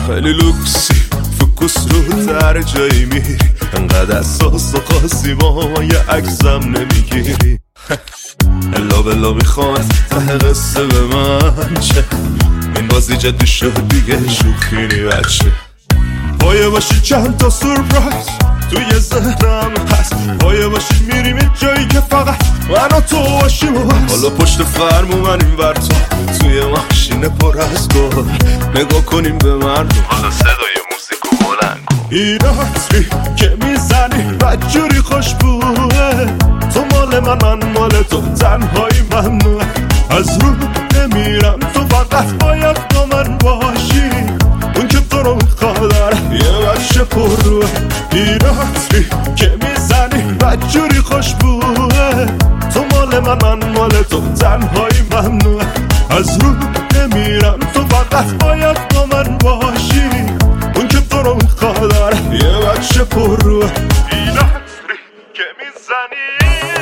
خیلی لوکسی فوکوس رو تر جایی میری، انقدر اساس و خاصی با ما یه عکسم نمیگیری. الا بلا میخوام ته قصه به من چه، این بازی جدی شد دیگه شوخی نی بچه. پایه باشی چند تا سورپرایز توی ذهنم هست، پایه باشی میریم یه جایی که فقط من و تو باشیم و بس. حالا پشت فرمون من این ور تو توی ماشین پر از گل، نگاه کنیم به مردم، حالا صدای موسیقی و بلند کن. این عطری که میزنی بدجوری خوشبوه، تو مال من مال تو، تنهایی ممنوعه. از رو نمیرم تو فقط باید با من باشی، اون که تو رو میخواد یه بچه پر روه. این عطری که میزنی بدجوری خوشبوه، تو مال من مال تو، تنهایی ممنوعه. از رو نمیرم تو فقط باید با من باشی، اون که تو رو میخواد یه بچه پر روه. این عطری که میزنی.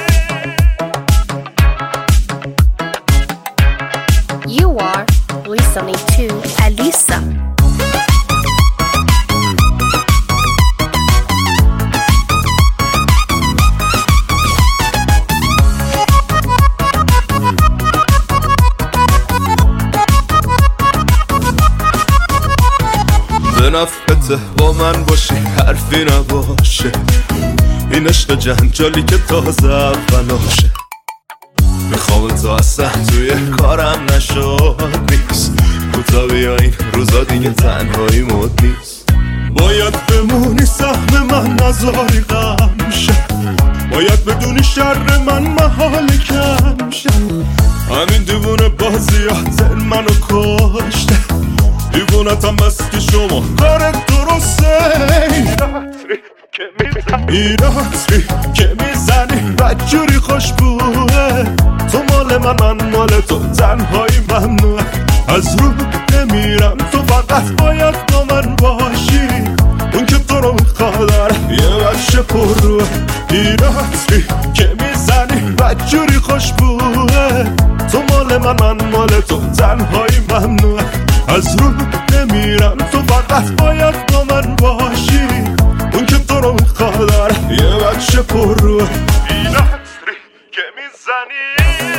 You are listening to Alisa. به نفعته با من باشی حرفی نباشه، این عشق جنجالی که تازه اولاشه. میخوام تو اصلا توی کارم نشد نیست، کوتا بیا این روزا دیگه تنهایی مد نیست. باید بمونی سهم من نذاری غم شه، باید بدونی شر من محال کم شه. همین دیوونه بازیات منو کشته، دیوونتم بس که شما کار درسته. این عطری که میزنی بدجوری خوشبوه، تو مال من مال تو، تنهایی ممنوعه. از رو نمیرم تو فقط باید با من باشی، اون که تو رو میخواد یه بچه پر روه. این عطری که میزنی بدجوری خوشبوه، تو مال من مال تو، تنهایی ممنوعه. از رو نمیرم تو فقط باید با من باشی، اون که تو رو میخواد یه بچه پر روه. این عطری که میزنی.